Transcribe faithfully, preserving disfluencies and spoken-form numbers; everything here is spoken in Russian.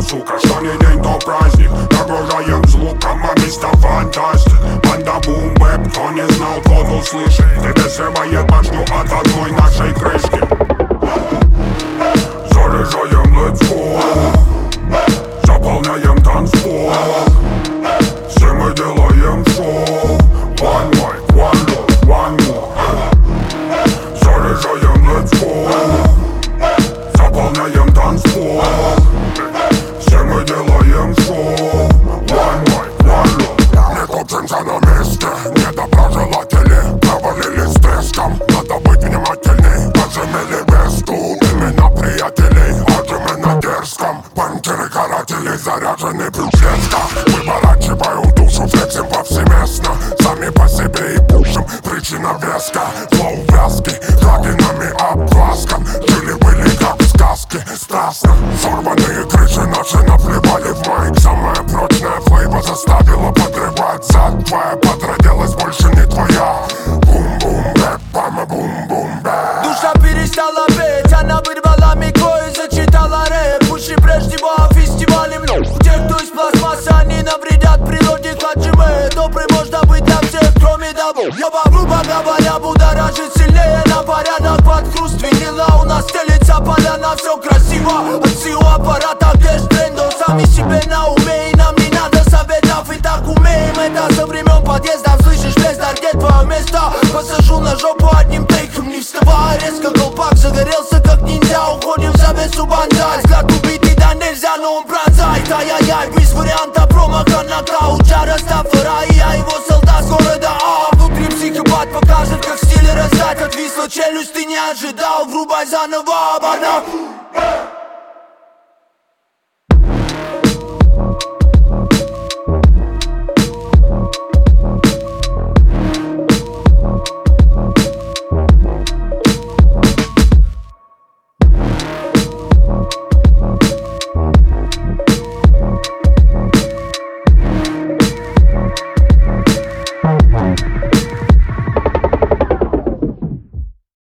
сука, что не день, то праздник. Нагружаем звуком, а место фантастик. Банда бум-бэп, кто не знал, тот услышит. Тебе срывает башню от одной нашей крышки. Заряжаем let's go, заполняем танцпол. Все мы делаем шоу. One mic, one love, one more. Заряжаем let's go, заполняем танцпол. Все мы делаем шоу. One mic, one love. Не топчемся на месте, недоброжелатели провалились с треском. Надо быть внимательней, пожимели вес тут. Именно приятелей, отжимы дерзком. Пантеры каратели заряжены плюшечка. Выворачиваю душу, флексим повсеместно. Сами по себе и пушим, причина веска. Флоу вязкий, крадинами обваском. Жили-были как в сказке, страстно. Сорванные крыши наши наплевали в майк. Самая прочная флейва заставила подрывать зад. Твоя подроделась больше не твоя. Бум-бум-бэп, пама бум-бум-бэп. Душа перестала петь, она вырвала микро и зачитала рэп. Уши прежде а фестивалем, ну те, кто из пластмассы, они навредят природе. Хаджимэ, добрый можно быть для всех, кроме того. Ёба, грубо говоря, будоражит сильнее на порядок. Под хруст винила у нас стелится поляна. Все красиво, от сил аппарата, где ж трендов. Сами себе на уме, и нам не надо советов. И так умеем это со времен подъезда. Слышишь, бездар, где твое место? Посажу на жопу одним тейком, не вставая резко. Колпак загорелся как ниндзя. Уходим в завесу банзай. Взгляд убитый, да нельзя, но он пронзает. Ай-яй-яй, без варианта промаха нокауча Растафара, и я его солдат с города А. Внутри психопат покажет, как стиль раздать. Отвисла челюсть, ты не ожидал, врубай заново, обана.